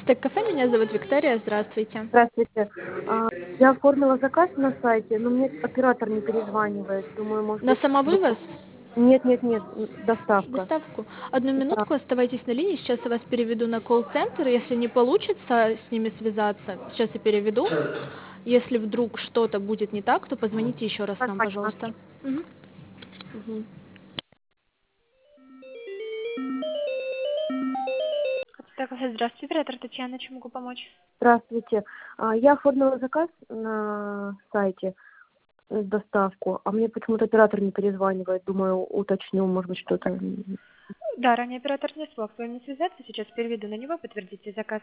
Ацтек кафе, меня зовут Виктория, здравствуйте. Здравствуйте. Я оформила заказ на сайте, но мне оператор не перезванивает. Думаю, может На быть, самовывоз? Нет, доставка. Доставку. Одну Да, минутку, оставайтесь на линии, сейчас я вас переведу на колл-центр. Если не получится с ними связаться, сейчас я переведу. Если вдруг что-то будет не так, то позвоните еще раз нам, понятно. пожалуйста. Мгм. Мгм. Ацтек кафе, здравствуйте, оператор Татьяна, чем могу помочь? Здравствуйте. Я оформила заказ на сайте, доставку, а мне почему-то оператор не перезванивает. Думаю, уточню, может быть, что-то. Да, ранее оператор не смог с вами связаться, сейчас переведу на него, подтвердите заказ.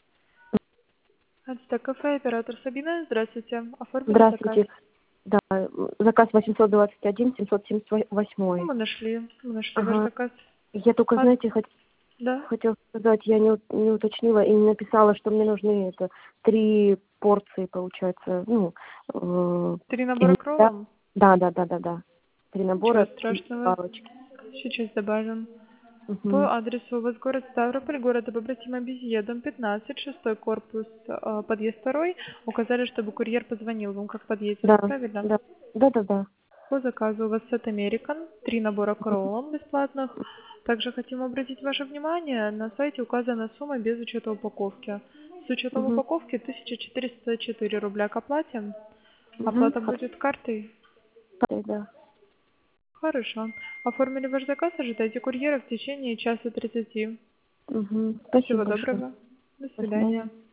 Ацтек кафе, оператор Сабина, здравствуйте. Оформили заказ. Здравствуйте. Да, заказ 821 Ну, 778. мы нашли ваш Ага. заказ. Я только, А, знаете, да? хотела сказать, я не уточнила и не написала, что мне нужны 3 порции, получается, ну, 3 набора пельмени, кроллом? да. 3 Ничего набора, 3 страшного. палочки. Сейчас добавим. Мгм. По адресу у вас город Ставрополь, город Побратима Безье, дом 15, шестой корпус, подъезд 2. Указали, чтобы курьер позвонил вам, как подъедет, Да, правильно? да, да. По заказу у вас сет American, 3 набора кроллом бесплатных. Также хотим обратить ваше внимание, на сайте указана сумма без учета упаковки. С учетом Мгм. упаковки 1404 рубля к оплате. Мгм. Оплата будет картой. Да. Хорошо. Оформили ваш заказ, ожидайте курьера в течение часа 30. Мгм. Спасибо Всего большое. доброго. До До свидания. свидания.